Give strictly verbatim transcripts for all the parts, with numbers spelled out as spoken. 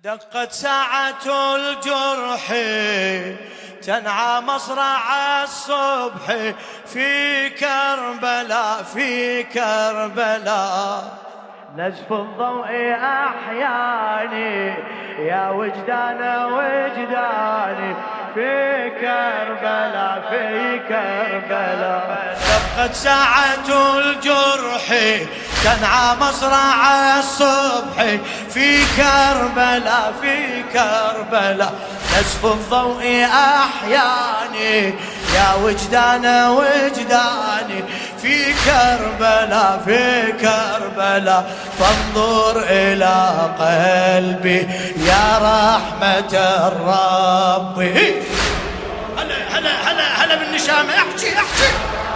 دقت ساعة الجرح تنعى مصرع الصبح في كربلاء في كربلاء. نزف الضوء أحياني يا وجدان وجداني في كربلاء في كربلاء. دقت ساعة الجرح تنعى مصرع الصبح في كربلاء في كربلاء. نزف الضوء أحياني يا وجدان وجداني في كربلاء في كربلاء. فانظر إلى قلبي يا رحمة الرب. هلا هلا هلا هلا بالنشامة. احكي احكي.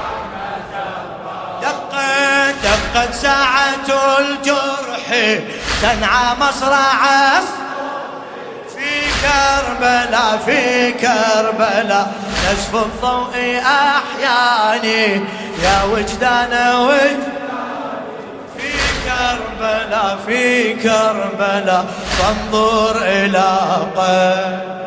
دقت دقت ساعة الجرح تنعى مصرع في كربلاء في كربلاء. نزف الضوء أحياني يا وجدان وجداني في كربلاء في كربلاء. فانظر إلى قلبي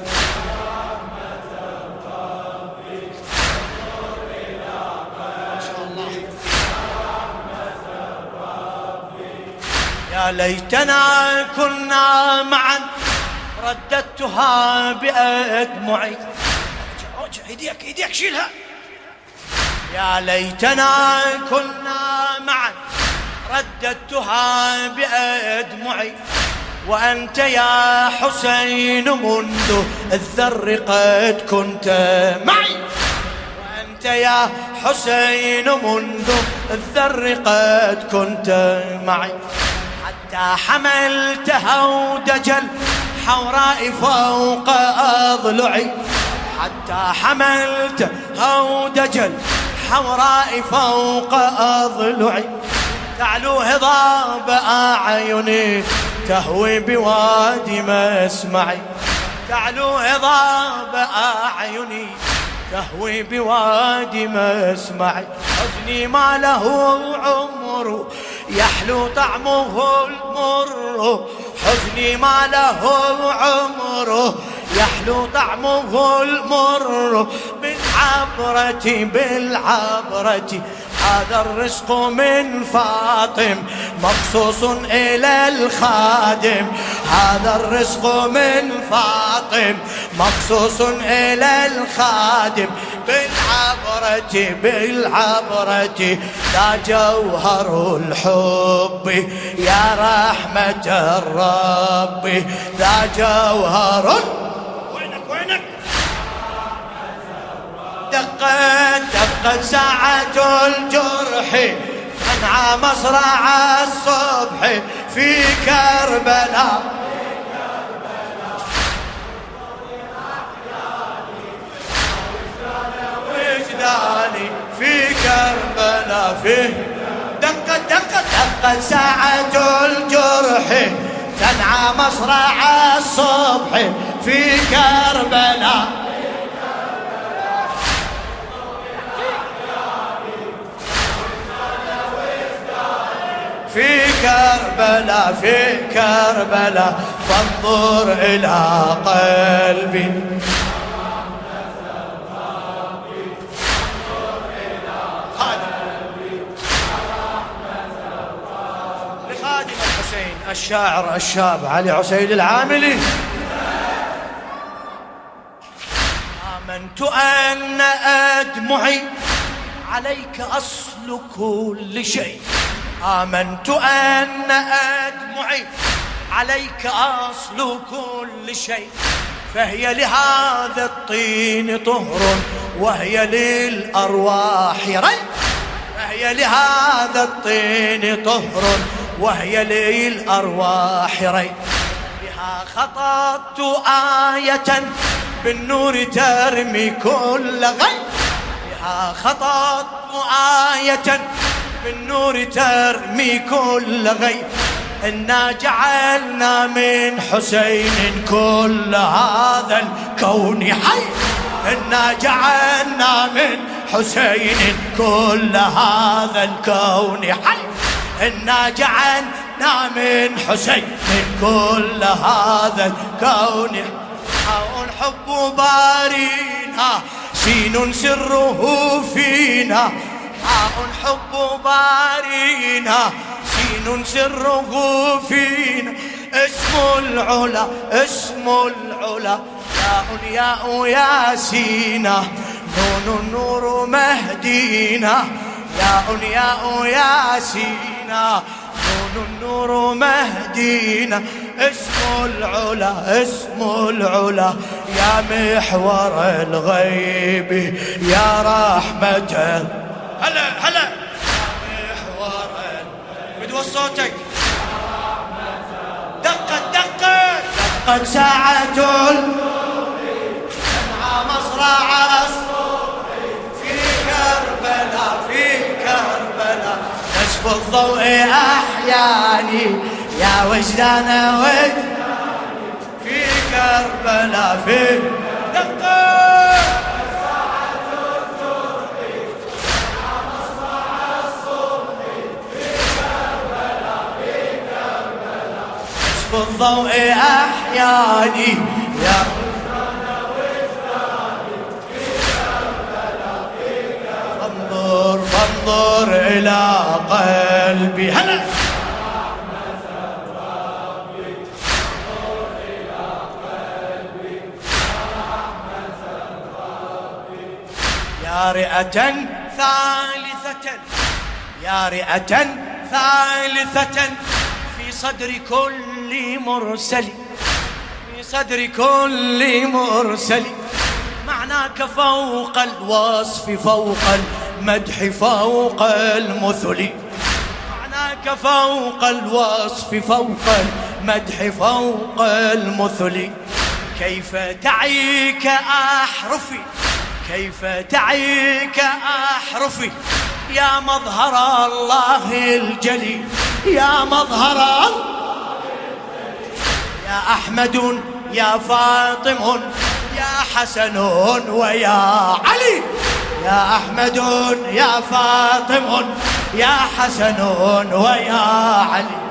يا ليتنا كنا معا رددتها بأدمعي. ايديك ايديك شيلها. يا ليتنا كنا معا رددتها بأدمعي. وأنت يا حسين منذ الذر قد كنت معي. وأنت يا حسين منذ الذر قد كنت معي. حتى حملت هودج الحوراء فوق أضلعي. حتى حملت هودج الحوراء فوق أضلعي. تعلو هضاب أعيني تهوي بوادي مسمعي. تعلو هضاب أعيني تهوي بوادي مسمعي. حزني ما له عمر يحلو طعمه المر. حزني ما له عمر يحلو طعمه المر. بالعبرة بالعبرة هذا الرزق من فاطم مخصوص إلى الخادم. هذا الرزق من فاطم مخصوص إلى الخادم. بالعبرة بالعبرة لا جوهر الحب يا رحمة الرب. لا جوهر. وينك وينك. دقت دقت ساعة الجرح تنعى مصرع الصبح في كربلاء. وجداني في كربلاء في. دقت دقت دقت ساعة الجرح تنعى مصرع الصبح في كربلاء. في كربلاء في كربلاء. فانظر إلى قلبي لخادم الحسين الشاعر الشاب علي عسيل العاملي. آمنت أن أدمعي عليك أصل كل شيء. آمنت أن أدمعي عليك أصل كل شيء. فهي لهذا الطين طهر وهي للأرواح ري. فهي لهذا الطين طهر وهي للأرواح ري. بها خططت آية بالنور ترمي كل غي. بها خططت آية بالنور ترمي كل غي. إنا جعلنا من حسين كل هذا الكون حي. إنا جعلنا من حسين كل هذا الكون حي. إنا جعلنا من حسين من كل هذا الكون حاء حب بارينا سين سره فينا حاء حب بارينا سين سره فينا اسم العلا اسم العلا ياء ياء ياسينا نون النور مهدينا ياء ياء ياسينا نون النور مهدينا اسم العلا اسم العلا يا محور الغيب يا رحمة هلا هلا يا محور بدو صوتك دقت دقت دقت ساعة مع مصرع الصبح في كربلاء في كربلاء نشف الضوء أحياني يا وجدان وجداني في كربلاء في دقت ساعة الجرح مع مصرع الصبح في كربلاء في كربلاء نشف الضوء أحياني يا وجدان وجداني في كربلاء في كربلاء فانظر فانظر إلى قلبي هلا يا رئة ثالثة يا رئة ثالثة في صدر كل مرسل في صدر كل مرسل معناك فوق الوصف فوق المدح فوق المثل معناك فوق الوصف فوق المدح فوق المثل كيف تعيك أحرفي كيف تعيك أحرفي يا مظهر الله الجليل يا مظهر الله الجليل يا أحمد يا فاطم يا حسن ويا علي يا أحمد يا فاطم يا حسن ويا علي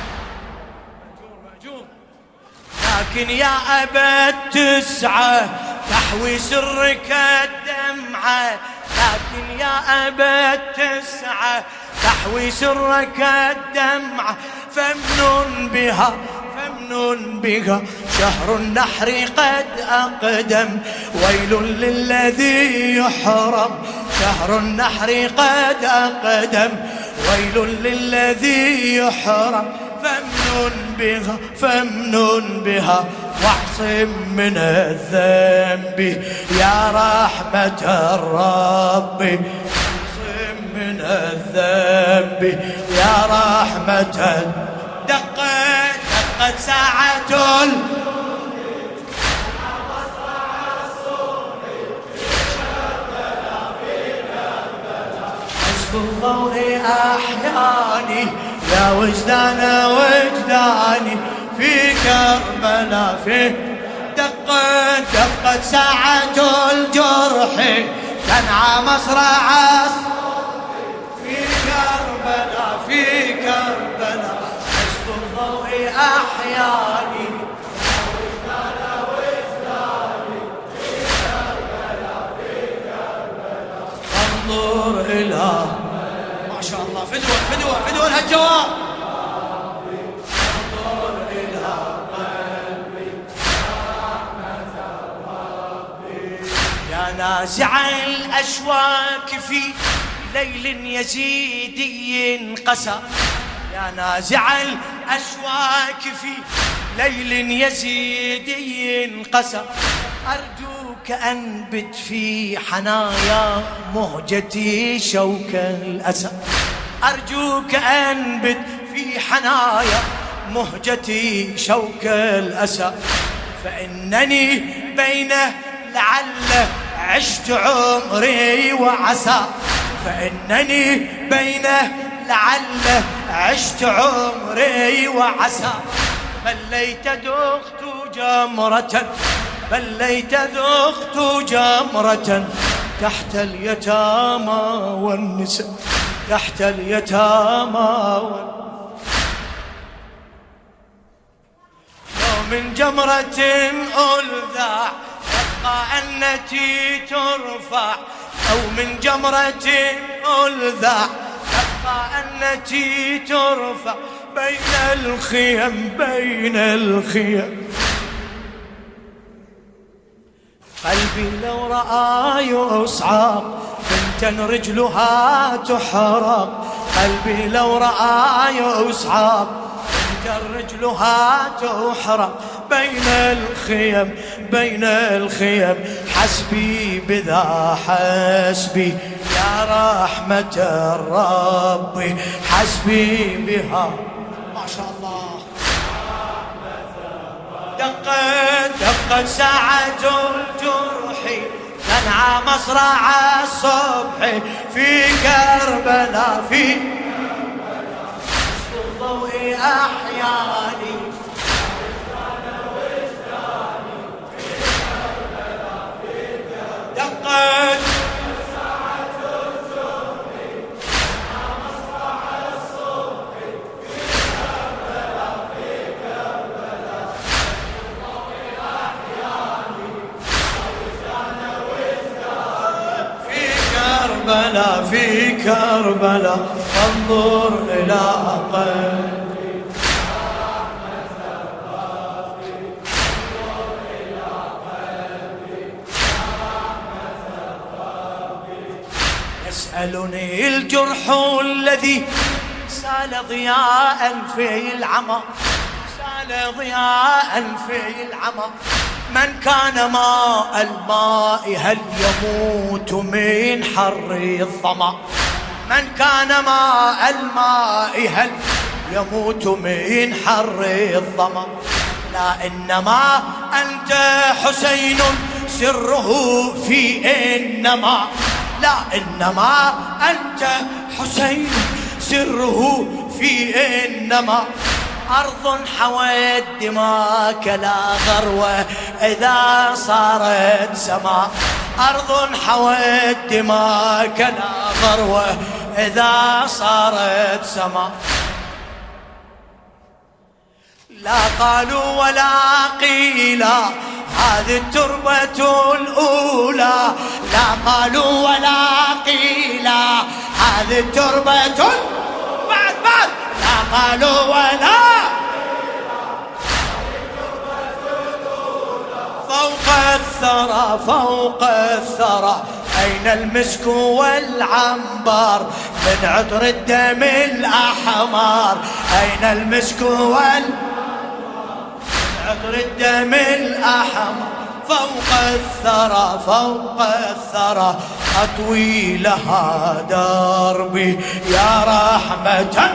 لكن يا أبا التسعة تحوي سرك الدمعة لكن يا أبا التسعة تحوي سرك الدمعة فمن بها فمن بها شهر النحر قد أقدم ويل للذي يحرم شهر النحر قد أقدم ويل للذي يحرم فمن بها فمن بها واعصم من الذنب يا رحمة الرب واعصم من الذنب يا رحمة دقت دقت ساعة حسب الضوء أحياني يا وجدان وجداني في كربلاء في دقت دقت ساعة الجرح تنعى مصرع في كربلاء في كربلاء حسب الضوء أحياني يا وجدان وجداني في كربلاء في كربلاء انظر إلى ما شاء الله فدوة فدوة فدوة لهالجواب انظر إلى قلبي رحمة ربي يا نازع الأشواك في ليل يزيدي قسى يا نازع الأشواك في ليل يزيدي قسى أرجوك أنبت في حنايا مهجتي شوك الأسى أرجوك أنبت في حنايا مهجتي شوك الأسى فإنني بين لعل عشت عمري وعسى فإنني بين لعل عشت عمري وعسى بليت ذقت جمرة بليت ذقت جمرة تحت اليتامى والنساء تحت اليتامى والنساء من جمرة ألذع يبقى أنتي ترفع، أو من جمرة ألذع يبقى أنتي ترفع بين الخيم بين الخيم. قلبي لو رأى يصعق بنتا رجلها تحرق، قلبي لو رأى يصعق بنتا رجلها تحرق بين الخيم بين الخيم. حسبي بذا حسبي يا رحمة الرب، حسبي بها ما شاء الله. دقت دقت ساعة الجرح تنعى مصرع الصبح في كربلاء في الضوء أحياني. دقت كربلاء في كربلاء انظر إلى قلبي يسألني الجرح الذي سال ضياء في العمى، سال ضياء في العمى. من كان ماء الماء هل يموت من حر الظما، من كان ماء الماء هل يموت من حر الظما. لا إنما أنت حسين سره في إنما، لا إنما أنت حسين سره في إنما. أرض حوت دماك لا غروة إذا صارت سماء، أرض حوت دماك لا غروة إذا صارت سماء. لا قالوا ولا قيلا هذه التربة الأولى، لا قالوا ولا قيلا هذه التربة بعد بعد لا قالوا ولا فوق الثرى فوق الثرى. أين المسك والعنبر من عطر الدم الأحمر، أين المسك والعنبر من عطر الدم الأحمر. فوق الثرى فوق الثرى أطوي لها دربي يا رحمة.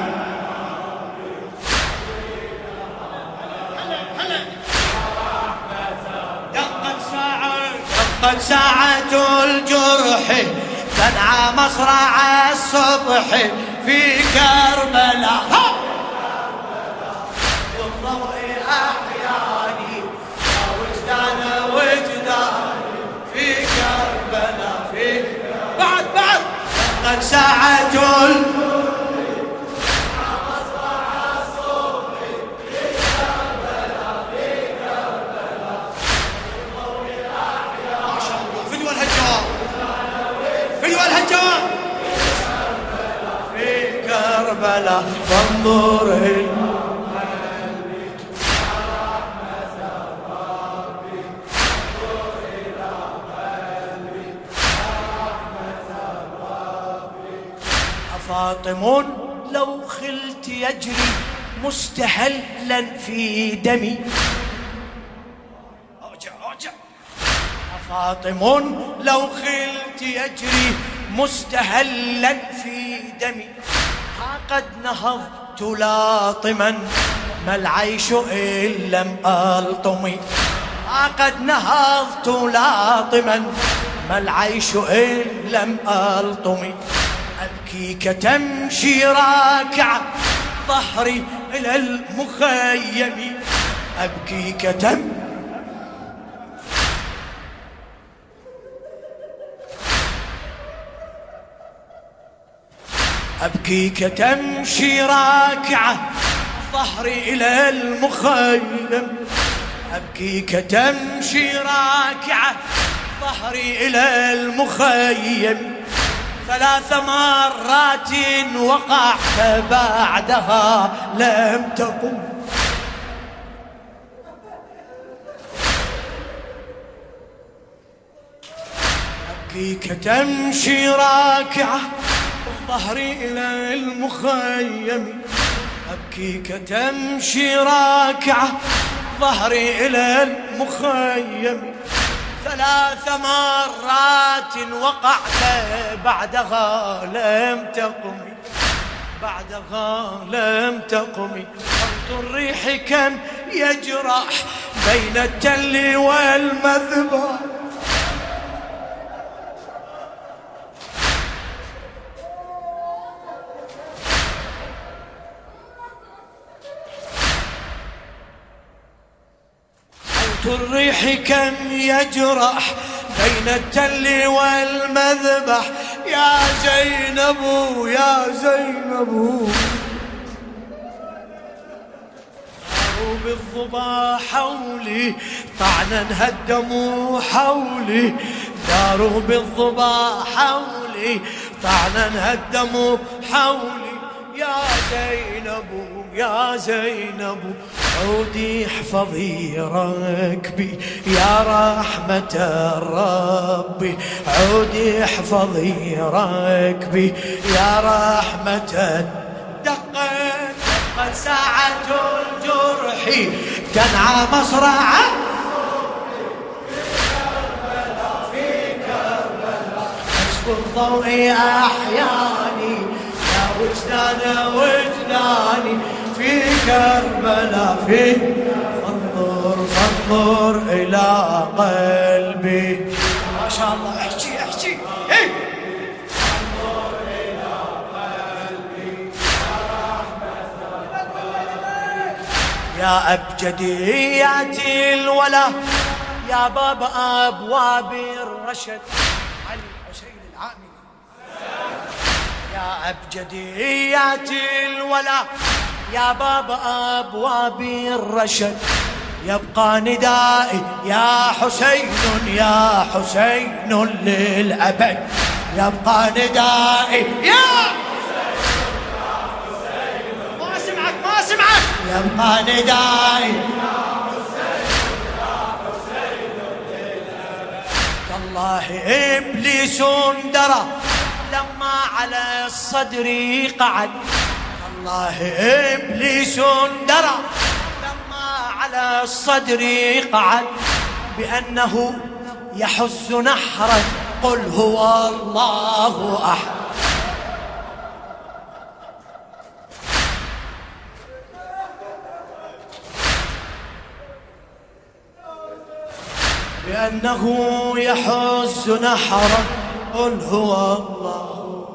دقت ساعة الجرح تنعى مصرع الصبح في كربلاء والضوء أحياني وجدان وجداني في كربلاء في بعد بعد. دقت ساعة الجرح في كربلاء فانظر إلى قلبي يا رحمة ربي، انظر إلى قلبي يا رحمة ربي. أفاطم لو خلت يجري مستهلا في دمي، أرجع أرجع. أفاطم لو خلت يجري مستهلا في دمي، ها قد نهضت لاطما ما العيش إن لم ألطمي، ها قد نهضت لاطما ما العيش إن لم ألطمي. أبكيك تمشي راكعا ظهري إلى المخيم، أبكيك تمشي أبكيك تمشي راكعة ظهري إلى المخيم. أبكيك تمشي راكعة ظهري إلى المخيم ثلاث مرات وقعت بعدها لم تقم. أبكيك تمشي راكعة ظهري إلى المخيم أبكيك تمشي راكعة ظهري إلى المخيم ثلاث مرات وقعت بعدها لم تقمي بعدها لم تقمي. صوت الريح كم يجرح بين التل والمذبح الريح كم يجرح بين التل والمذبح. يا زينب يا زينب داروا بالظبا حولي طعنا هدموا حولي داروا بالظبا حولي طعنا هدموا حولي. يا زينب يا زينب عودي احفظي ركبي يا رحمة الرب عودي احفظي ركبي يا رحمة. دقت دقت ساعة الجرح تنعى مصرعا في كربلاء كشف الضوء أحياني يا وجدان وجداني في كربلاء في فانظر فانظر إلى قلبي. ما شاء الله احكي احكي ايه. فانظر إلى قلبي يا أبجديات الولا يا باب أبواب الرشد. علي حسين العاملي يا أبجديات الولا يا باب أبواب الرشد. يبقى ندائي يا حسين يا حسين للأبد يبقى ندائي يا حسين يا حسين. ما سمعك ما سمعك. يبقى ندائي يا حسين يا حسين للأبد. تالله إبليس درى لما على الصدر قعد. الله إبليس درى لما على الصدر قعد بأنه يحز نحرا قل هو الله أحد. بأنه يحز نحرا قل هو الله.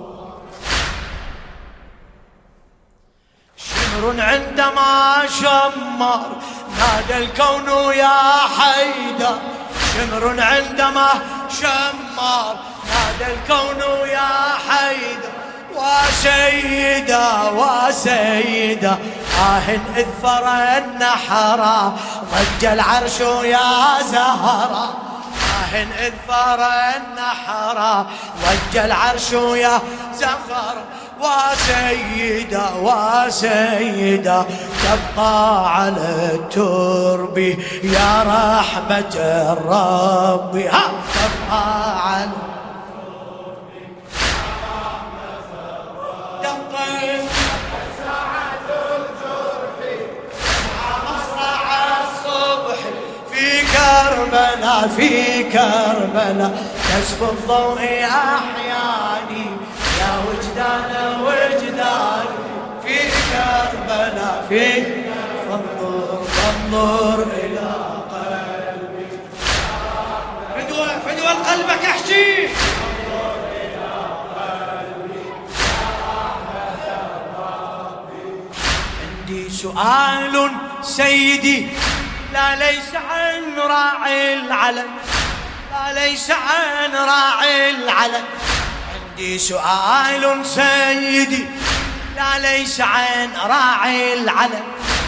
شمر عندما شمر نادى الكون يا حيدر. شمر عندما شمر نادى الكون يا حيدر. وسيدة وسيدة آه إذ فرى النحرا ضج العرش يا زهرا. آه إذ فرى النحرا ضج العرش يا زهرا. وسيدة وسيدة تبقى على الترب يا رحمة الرب. ها تبقى على الترب يا رحمة الرب. دقت ساعة الجرح مع مصرع الصبح في كربلاء في كربلاء كشف الضوء أحياني يا وجدان وجدان في كربلاء في. فانظر فانظر إلى قلبي فدوى فدوى قلبك احكي. فانظر إلى قلبي يا رحمة الرب. عندي سؤال سيدي لا ليس عن راعي العلن لا ليس عن راعي العلن. عندي سؤال سيدي لا ليس عن راعي العلن لا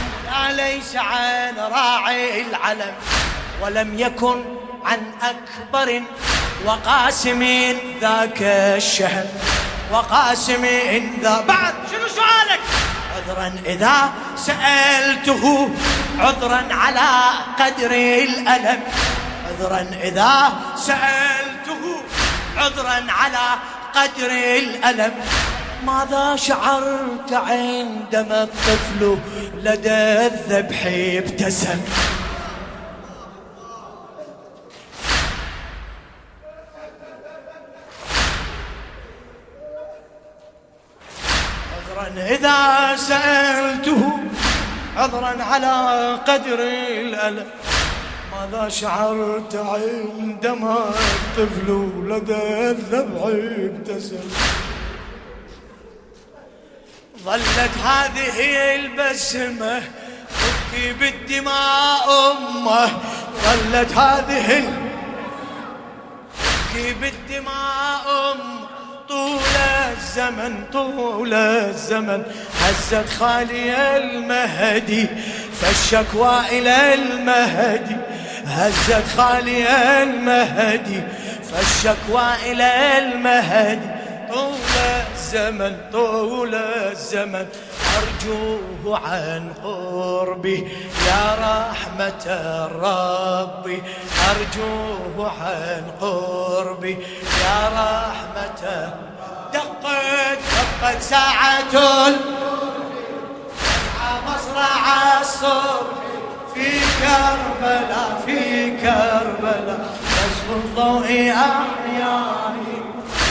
لا ليس عن راعي العلم، ولم يكن عن أكبر وقاسم ذاك الشهر، وقاسم ذا. بعد شنو سؤالك؟ عذرا إذا سألته، عذرا على قدر الألم، عذرا إذا سألته، عذرا على قدر الألم. ماذا شعرت عندما الطفل لدى الذبح ابتسم؟ عذرا إذا سألته، عذرا على قدر الألم. ماذا شعرت عندما الطفل لدى الذبح ابتسم؟ ظلت هذه البسمة تبكي بالدماء أمه، ظلت هذه تبكي بالدماء أمه طول الزمن، طول الزمن. هزت خالي المهدي فالشكوى إلى المهدي، هزت خالي المهدي فالشكوى إلى المهدي. طول الزمن، طول الزمن أرجوه عن قربي يا رحمة الرب، أرجوه عن قربي يا رحمة. دقت دقت ساعة مصرع الصبح في كربلاء، في كربلاء كشف الضوء أحياني.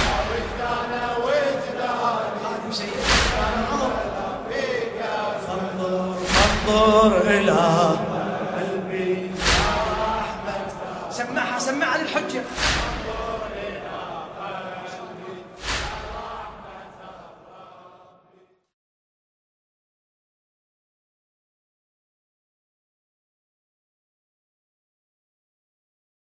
انظر إلى قلبي يا أحمد. سمعها سمعها للحجة.